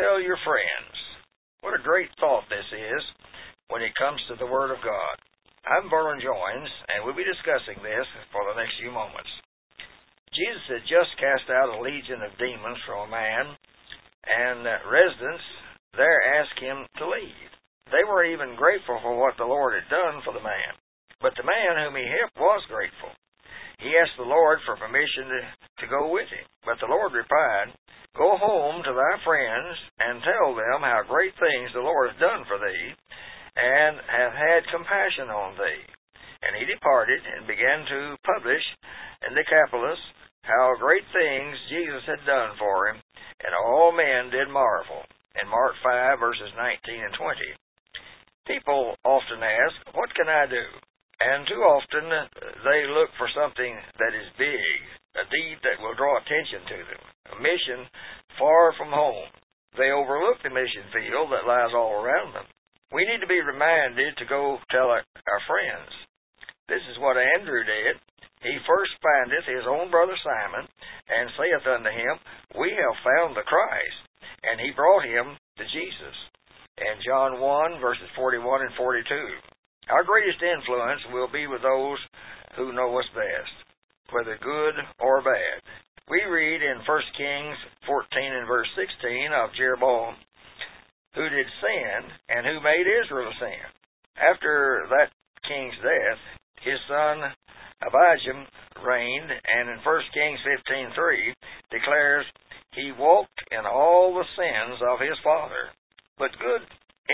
tell your friends. What a great thought this is when it comes to the Word of God. I'm Vernon Joines, and we'll be discussing this for the next few moments. Jesus had just cast out a legion of demons from a man, and residents there asked him to leave. They weren't even grateful for what the Lord had done for the man, but the man whom he helped was grateful. He asked the Lord for permission to go with him, but the Lord replied, "Go home to thy friends and tell them how great things the Lord has done for thee, and hath had compassion on thee." And he departed and began to publish in Decapolis how great things Jesus had done for him, and all men did marvel. In Mark 5, verses 19 and 20. People often ask, "What can I do?" And too often they look for something that is big, a deed that will draw attention to them, a mission far from home. They overlook the mission field that lies all around them. We need to be reminded to go tell our friends. This is what Andrew did. He first findeth his own brother Simon, and saith unto him, "We have found the Christ." And he brought him to Jesus. In John 1, verses 41 and 42. Our greatest influence will be with those who know us best, whether good or bad. We read in 1 Kings 14 and verse 16 of Jeroboam, who did sin, and who made Israel sin. After that king's death, his son Abijam reigned, and in 1 Kings 15:3 declares, "He walked in all the sins of his father." But good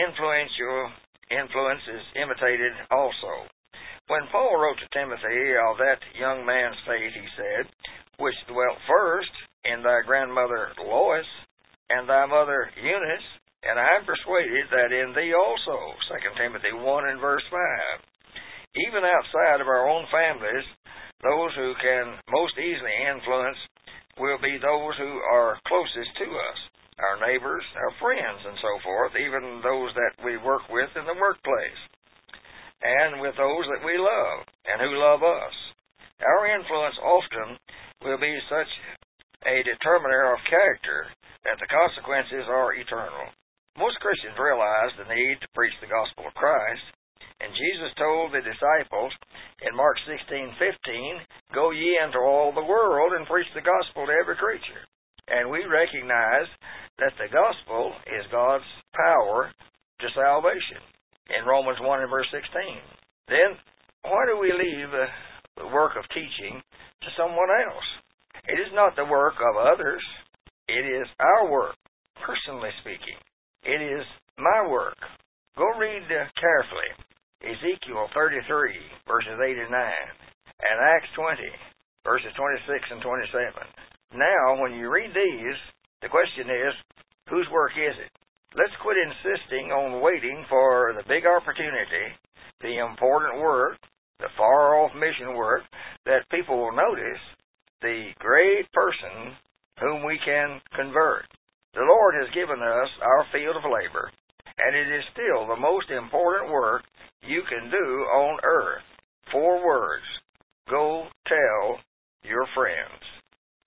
influence is imitated also. When Paul wrote to Timothy of that young man's faith, he said, "Which dwelt first in thy grandmother Lois and thy mother Eunice, and I am persuaded that in thee also." 2 Timothy 1 and verse 5. Even outside of our own families, those who can most easily influence will be those who are closest to us, our neighbors, our friends, and so forth, even those that we work with in the workplace, and with those that we love and who love us. Our influence often will be such a determiner of character that the consequences are eternal. Most Christians realize the need to preach the gospel of Christ, and Jesus told the disciples in Mark 16:15, "Go ye into all the world and preach the gospel to every creature." And we recognize that the gospel is God's power to salvation in Romans 1 and verse 16. Then, why do we leave the work of teaching to someone else? It is not the work of others. It is our work, personally speaking. It is my work. Go read carefully Ezekiel 33, verses 8 and 9, and Acts 20, verses 26 and 27. Now, when you read these, the question is, whose work is it? Let's quit insisting on waiting for the big opportunity, the important work, the far-off mission work that people will notice, the great person whom we can convert. The Lord has given us our field of labor, and it is still the most important work you can do on earth. 4 words. Go tell your friends.